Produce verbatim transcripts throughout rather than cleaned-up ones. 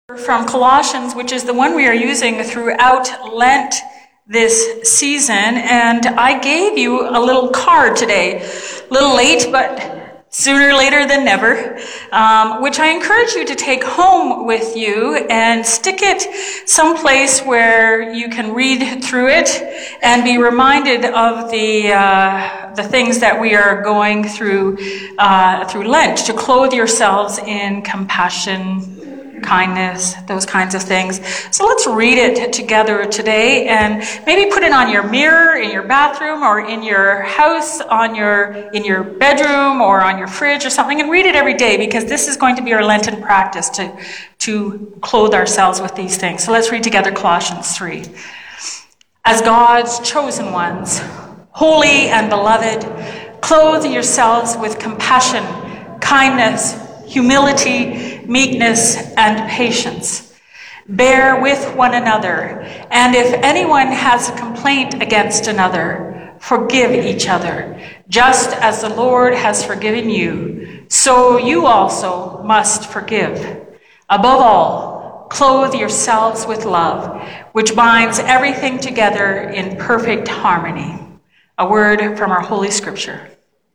From Colossians, which is the one we are using throughout Lent this season, and I gave you a little card today, a little late, but sooner later than never, um, which I encourage you to take home with you and stick it someplace where you can read through it and be reminded of the uh, the things that we are going through uh, through Lent, to clothe yourselves in compassion, kindness, those kinds of things. So let's read it together today, and maybe put it on your mirror in your bathroom or in your house, on your in your bedroom or on your fridge or something, and read it every day, because this is going to be our Lenten practice to to clothe ourselves with these things. So let's read together Colossians three. As God's chosen ones, holy and beloved, clothe yourselves with compassion, kindness, humility, meekness, and patience. Bear with one another, and if anyone has a complaint against another, forgive each other. Just as the Lord has forgiven you, so you also must forgive. Above all, clothe yourselves with love, which binds everything together in perfect harmony. A word from our Holy Scripture.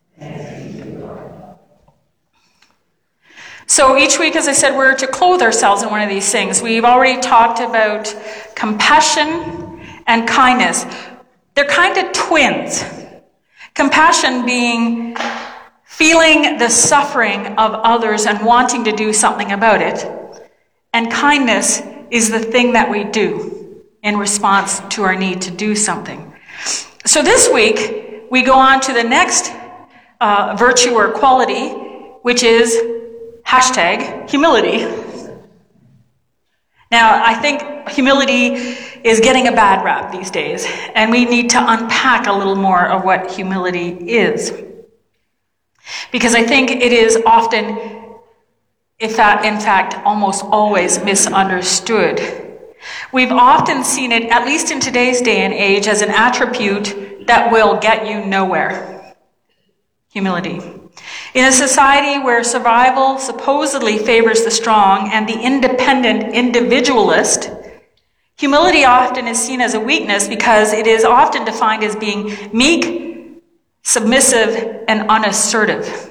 So each week, as I said, we're to clothe ourselves in one of these things. We've already talked about compassion and kindness. They're kind of twins. Compassion being feeling the suffering of others and wanting to do something about it. And kindness is the thing that we do in response to our need to do something. So this week, we go on to the next uh, virtue or quality, which is hashtag humility. Now, I think humility is getting a bad rap these days, and we need to unpack a little more of what humility is. Because I think it is often, in fact, in fact, almost always misunderstood. We've often seen it, at least in today's day and age, as an attribute that will get you nowhere. Humility. In a society where survival supposedly favors the strong and the independent individualist, humility often is seen as a weakness because it is often defined as being meek, submissive, and unassertive.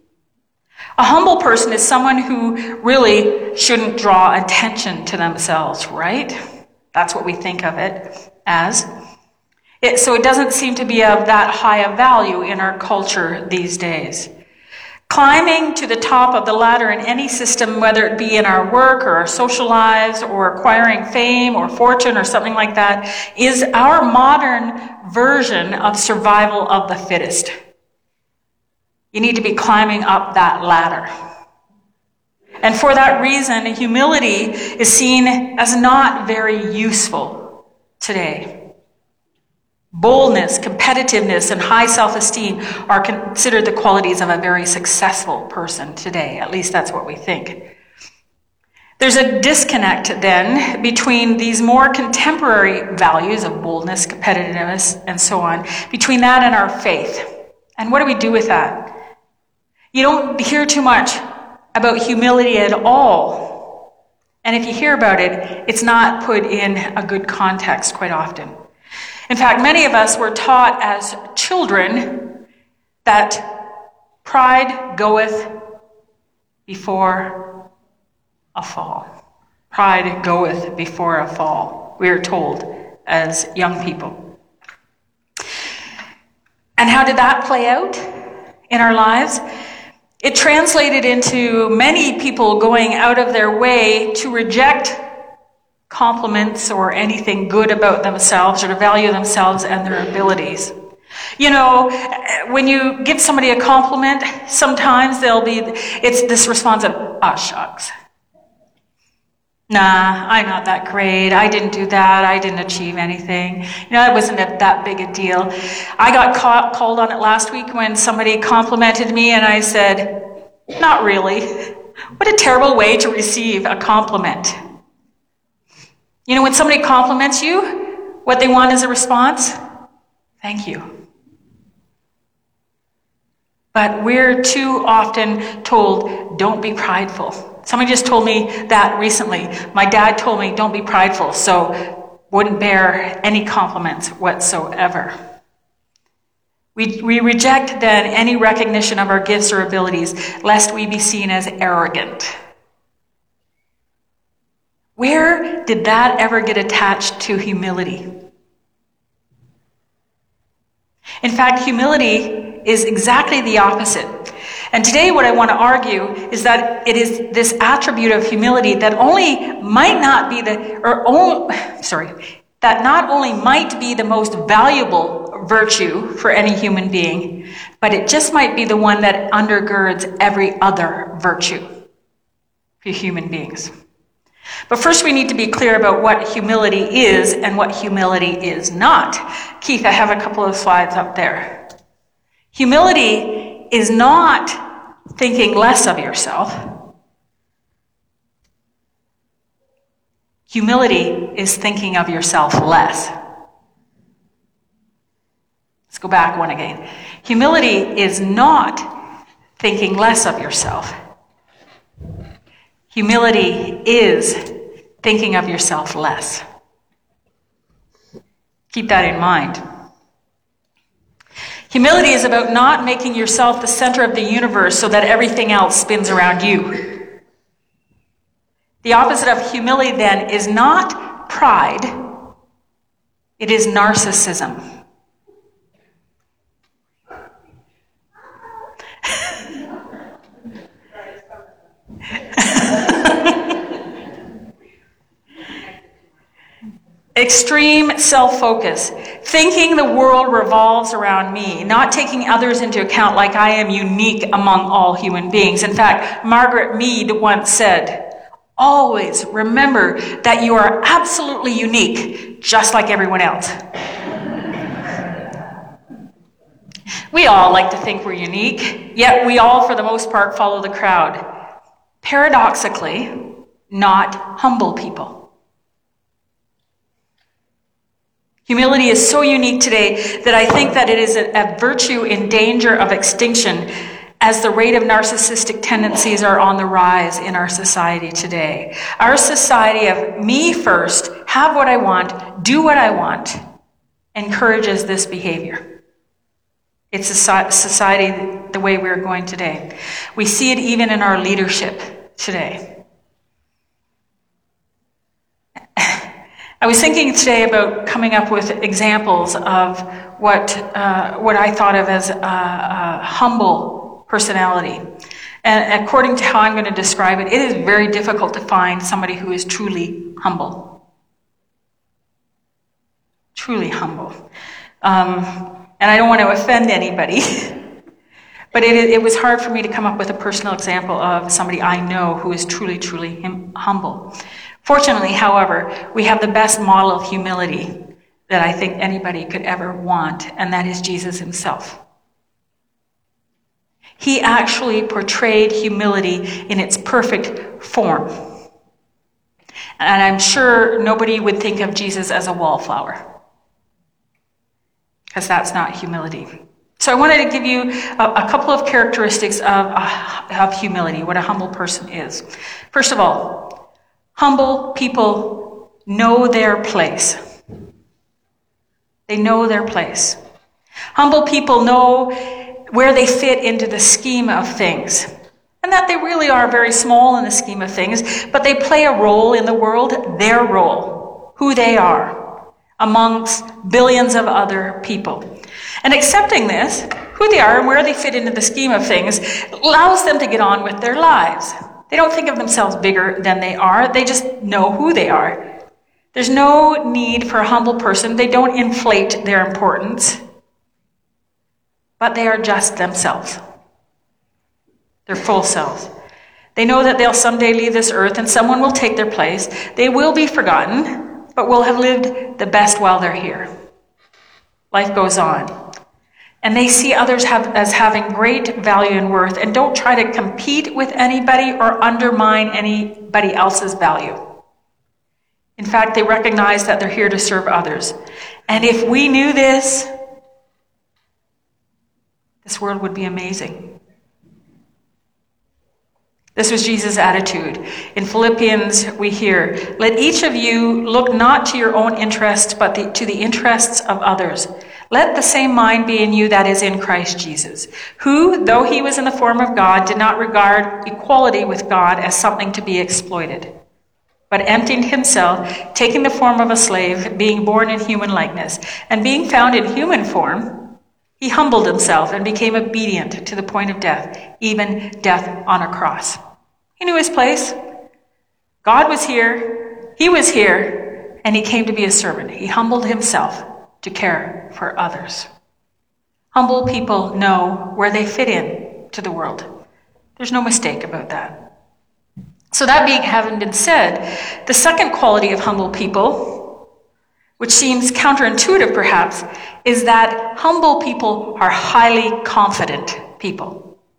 A humble person is someone who really shouldn't draw attention to themselves, right? That's what we think of it as. It, so it doesn't seem to be of that high a value in our culture these days. Climbing to the top of the ladder in any system, whether it be in our work or our social lives or acquiring fame or fortune or something like that, is our modern version of survival of the fittest. You need to be climbing up that ladder. And for that reason, humility is seen as not very useful today. Boldness, competitiveness, and high self-esteem are considered the qualities of a very successful person today. At least that's what we think. There's a disconnect, then, between these more contemporary values of boldness, competitiveness, and so on, between that and our faith. And what do we do with that? You don't hear too much about humility at all. And if you hear about it, it's not put in a good context quite often. In fact, many of us were taught as children that pride goeth before a fall. Pride goeth before a fall, we are told as young people. And how did that play out in our lives? It translated into many people going out of their way to reject compliments or anything good about themselves, or to value themselves and their abilities. You know, when you give somebody a compliment, sometimes they'll be, it's this response of, ah, shucks. Nah, I'm not that great. I didn't do that. I didn't achieve anything. You know, it wasn't a, that big a deal. I got caught, called on it last week when somebody complimented me, and I said, not really. What a terrible way to receive a compliment. You know, when somebody compliments you, what they want is a response? Thank you. But we're too often told, don't be prideful. Somebody just told me that recently. My dad told me, don't be prideful, so wouldn't bear any compliments whatsoever. We, we reject then any recognition of our gifts or abilities, lest we be seen as arrogant. Where did that ever get attached to humility? In fact, humility is exactly the opposite. And today what I want to argue is that it is this attribute of humility that only might not be the, or only, sorry, that not only might be the most valuable virtue for any human being, but it just might be the one that undergirds every other virtue for human beings. But first we need to be clear about what humility is and what humility is not. Keith, I have a couple of slides up there. Humility is not thinking less of yourself. Humility is thinking of yourself less. Let's go back one again. Humility is not thinking less of yourself. Humility is thinking of yourself less. Keep that in mind. Humility is about not making yourself the center of the universe so that everything else spins around you. The opposite of humility then is not pride, it is narcissism. Extreme self-focus, thinking the world revolves around me, not taking others into account like I am unique among all human beings. In fact, Margaret Mead once said, always remember that you are absolutely unique, just like everyone else. We all like to think we're unique, yet we all, for the most part, follow the crowd. Paradoxically, not humble people. Humility is so unique today that I think that it is a, a virtue in danger of extinction as the rate of narcissistic tendencies are on the rise in our society today. Our society of me first, have what I want, do what I want, encourages this behavior. It's a society the way we're going today. We see it even in our leadership today. I was thinking today about coming up with examples of what uh, what I thought of as a, a humble personality. And according to how I'm going to describe it, it is very difficult to find somebody who is truly humble. Truly humble. Um, and I don't want to offend anybody, but it, it was hard for me to come up with a personal example of somebody I know who is truly, truly hum- humble. Fortunately, however, we have the best model of humility that I think anybody could ever want, and that is Jesus himself. He actually portrayed humility in its perfect form. And I'm sure nobody would think of Jesus as a wallflower, because that's not humility. So I wanted to give you a, a couple of characteristics of, uh, of humility, what a humble person is. First of all, humble people know their place. They know their place. Humble people know where they fit into the scheme of things, and that they really are very small in the scheme of things, but they play a role in the world, their role, who they are, amongst billions of other people. And accepting this, who they are and where they fit into the scheme of things, allows them to get on with their lives. They don't think of themselves bigger than they are. They just know who they are. There's no need for a humble person. They don't inflate their importance, but they are just themselves. Their full selves. They know that they'll someday leave this earth and someone will take their place. They will be forgotten, but will have lived the best while they're here. Life goes on. And they see others have, as having great value and worth, and don't try to compete with anybody or undermine anybody else's value. In fact, they recognize that they're here to serve others. And if we knew this, this world would be amazing. This was Jesus' attitude. In Philippians, we hear, "Let each of you look not to your own interests, but the, to the interests of others. Let the same mind be in you that is in Christ Jesus, who, though he was in the form of God, did not regard equality with God as something to be exploited, but emptied himself, taking the form of a slave, being born in human likeness, and being found in human form, he humbled himself and became obedient to the point of death, even death on a cross." He knew his place. God was here. He was here. And he came to be a servant. He humbled himself to care for others. Humble people know where they fit in to the world. There's no mistake about that. So that being having been said, the second quality of humble people, which seems counterintuitive perhaps, is that humble people are highly confident people.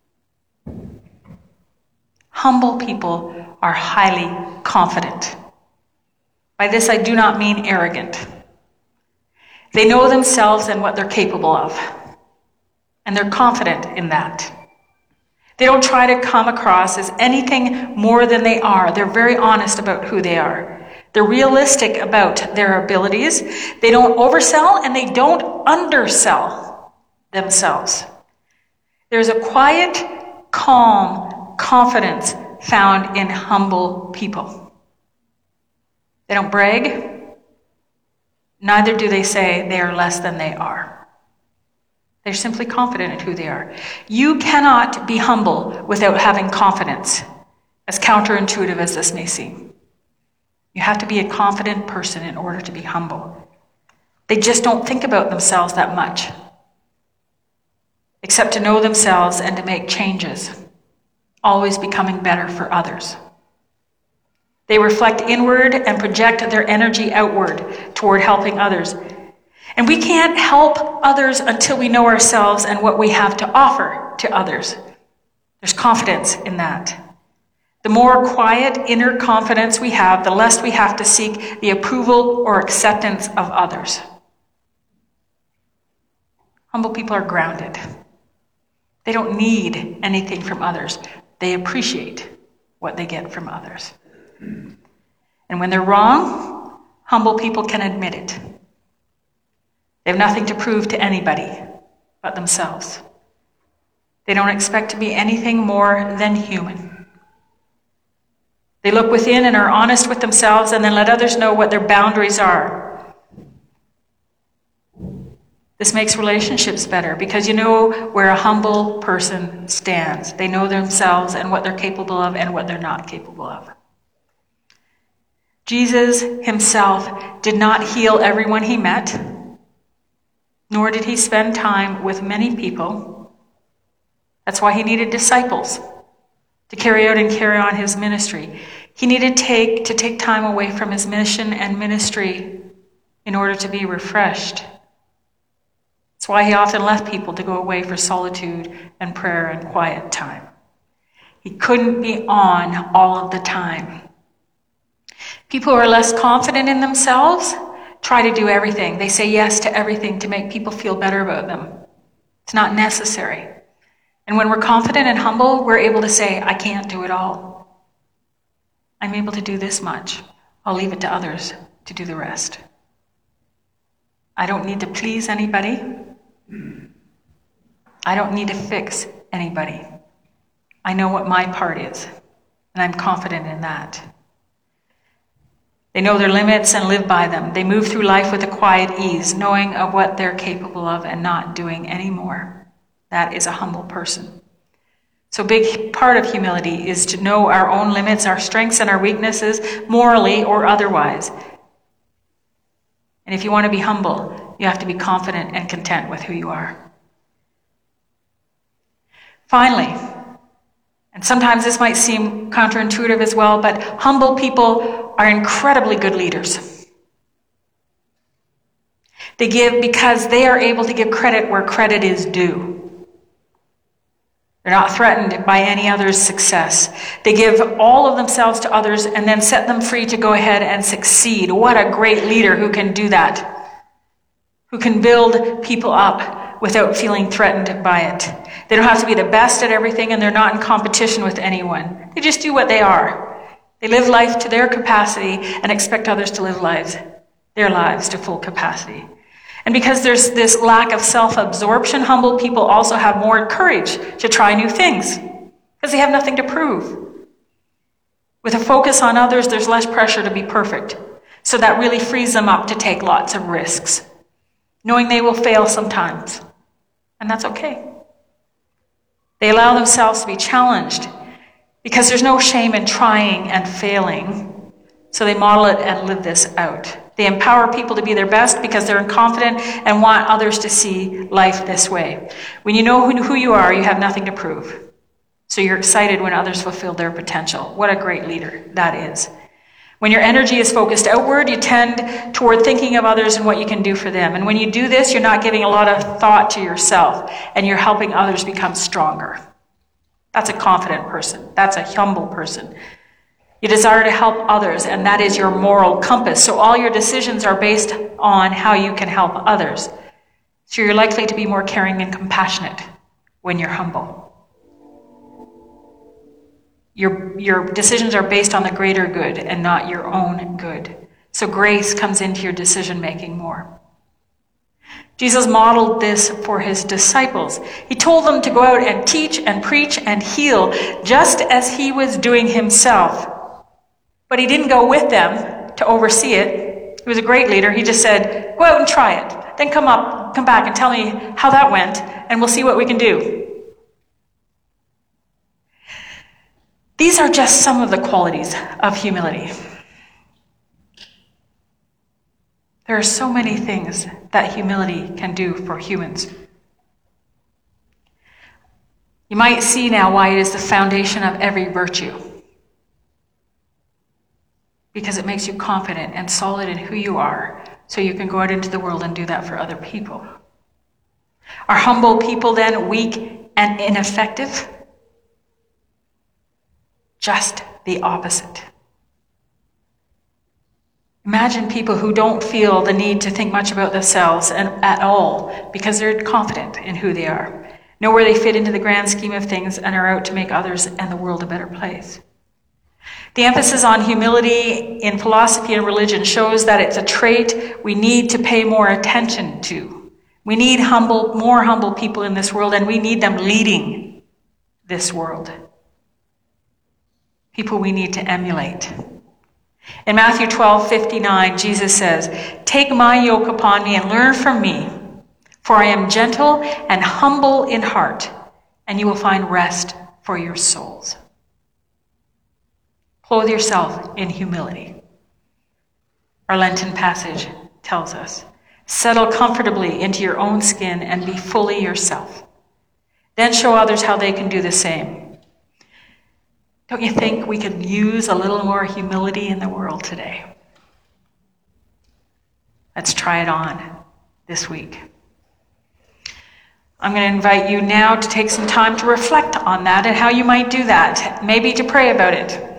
Humble people are highly confident. By this, I do not mean arrogant. They know themselves and what they're capable of, and they're confident in that. They don't try to come across as anything more than they are. They're very honest about who they are. They're realistic about their abilities. They don't oversell and they don't undersell themselves. There's a quiet, calm confidence found in humble people. They don't brag. Neither do they say they are less than they are. They're simply confident in who they are. You cannot be humble without having confidence, as counterintuitive as this may seem. You have to be a confident person in order to be humble. They just don't think about themselves that much, except to know themselves and to make changes, always becoming better for others. They reflect inward and project their energy outward toward helping others. And we can't help others until we know ourselves and what we have to offer to others. There's confidence in that. The more quiet inner confidence we have, the less we have to seek the approval or acceptance of others. Humble people are grounded. They don't need anything from others. They appreciate what they get from others. And when they're wrong, humble people can admit it. They have nothing to prove to anybody but themselves. They don't expect to be anything more than human. They look within and are honest with themselves and then let others know what their boundaries are. This makes relationships better because you know where a humble person stands. They know themselves and what they're capable of and what they're not capable of. Jesus himself did not heal everyone he met, nor did he spend time with many people. That's why he needed disciples to carry out and carry on his ministry. He needed take, to take time away from his mission and ministry in order to be refreshed. That's why he often left people to go away for solitude and prayer and quiet time. He couldn't be on all of the time. People who are less confident in themselves try to do everything. They say yes to everything to make people feel better about them. It's not necessary. And when we're confident and humble, we're able to say, I can't do it all. I'm able to do this much. I'll leave it to others to do the rest. I don't need to please anybody. I don't need to fix anybody. I know what my part is, and I'm confident in that. They know their limits and live by them. They move through life with a quiet ease, knowing of what they're capable of and not doing any more. That is a humble person. So a big part of humility is to know our own limits, our strengths and our weaknesses, morally or otherwise. And if you want to be humble, you have to be confident and content with who you are. Finally, and sometimes this might seem counterintuitive as well, but humble people are incredibly good leaders. They give because they are able to give credit where credit is due. They're not threatened by any other's success. They give all of themselves to others and then set them free to go ahead and succeed. What a great leader who can do that, who can build people up without feeling threatened by it. They don't have to be the best at everything, and they're not in competition with anyone. They just do what they are. They live life to their capacity and expect others to live lives, their lives to full capacity. And because there's this lack of self-absorption, humble people also have more courage to try new things because they have nothing to prove. With a focus on others, there's less pressure to be perfect. So that really frees them up to take lots of risks, knowing they will fail sometimes. And that's okay. They allow themselves to be challenged because there's no shame in trying and failing. So they model it and live this out. They empower people to be their best because they're confident and want others to see life this way. When you know who you are, you have nothing to prove. So you're excited when others fulfill their potential. What a great leader that is. When your energy is focused outward, you tend toward thinking of others and what you can do for them. And when you do this, you're not giving a lot of thought to yourself, and you're helping others become stronger. That's a confident person. That's a humble person. You desire to help others, and that is your moral compass. So all your decisions are based on how you can help others. So you're likely to be more caring and compassionate when you're humble. Your, your decisions are based on the greater good and not your own good. So grace comes into your decision-making more. Jesus modeled this for his disciples. He told them to go out and teach and preach and heal just as he was doing himself. But he didn't go with them to oversee it. He was a great leader. He just said, go out and try it. Then come up, come back and tell me how that went, and we'll see what we can do. These are just some of the qualities of humility. There are so many things that humility can do for humans. You might see now why it is the foundation of every virtue. Because it makes you confident and solid in who you are, so you can go out into the world and do that for other people. Are humble people then weak and ineffective? Just the opposite. Imagine people who don't feel the need to think much about themselves and at all because they're confident in who they are, know where they fit into the grand scheme of things, and are out to make others and the world a better place. The emphasis on humility in philosophy and religion shows that it's a trait we need to pay more attention to. We need humble, more humble people in this world, and we need them leading this world. People we need to emulate. In Matthew twelve fifty-nine, Jesus says, "Take my yoke upon me and learn from me, for I am gentle and humble in heart, and you will find rest for your souls." Clothe yourself in humility. Our Lenten passage tells us, settle comfortably into your own skin and be fully yourself. Then show others how they can do the same. Don't you think we could use a little more humility in the world today? Let's try it on this week. I'm going to invite you now to take some time to reflect on that and how you might do that, maybe to pray about it.